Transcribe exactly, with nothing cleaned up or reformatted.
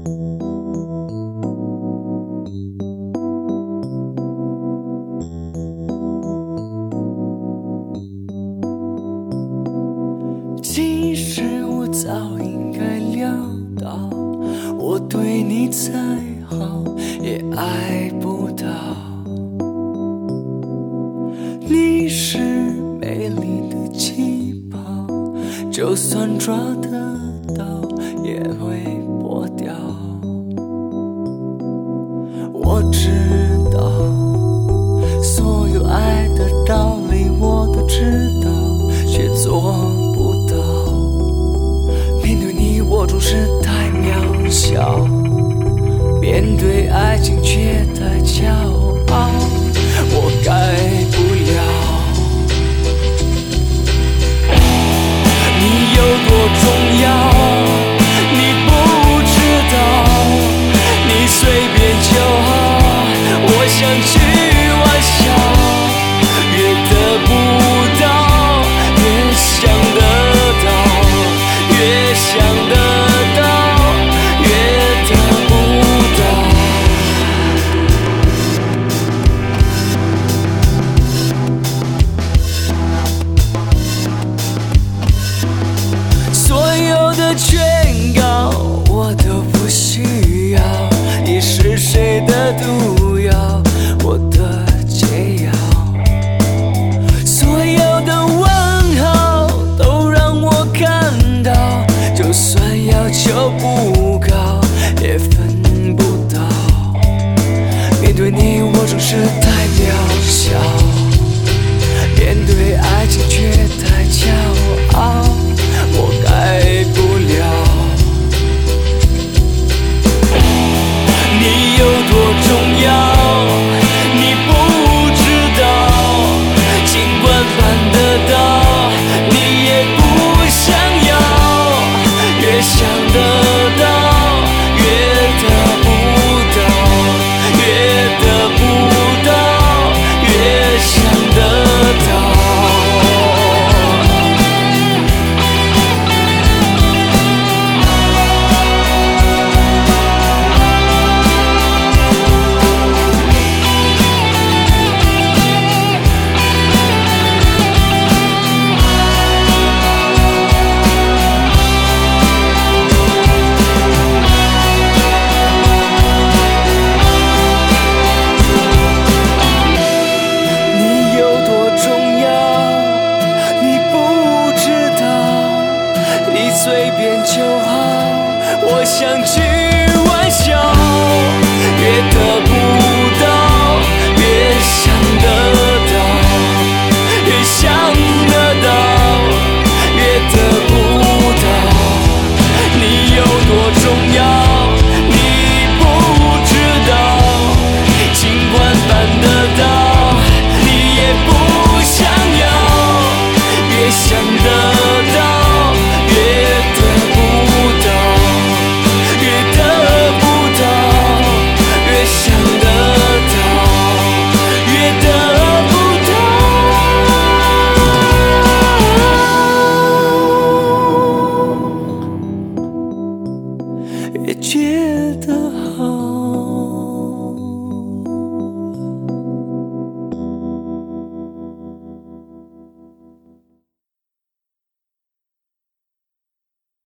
其实我早应该料到，我对你再好也爱不到。你是美丽的气泡，就算抓得到也会破掉。我知道所有爱的道理我都知道，却做不到。面对你我总是太渺小，面对爱情却太骄傲，我改不了。你有多重要你不知道，你随便就好，我想去玩笑，越得不到越想得到，越想得到越得不到。所有的劝告我都不需要，你是谁的毒药，我的解药。所有的问号都让我看到，就算要求不高也分不到。面对你我总是太渺小，面对爱情却太骄傲，我改不了。你有多重要你不知道，尽管办得到你也不想要，越想得到越得不到，越得不到越想得到。你有多重要你不知道，你随便就好，我想去玩笑，越得不到越想得到，越想得到越得不到。你有多重要你不知道，尽管办得到你也不想要，越想得到越得不到，越得不到越想得到，越得不到越觉得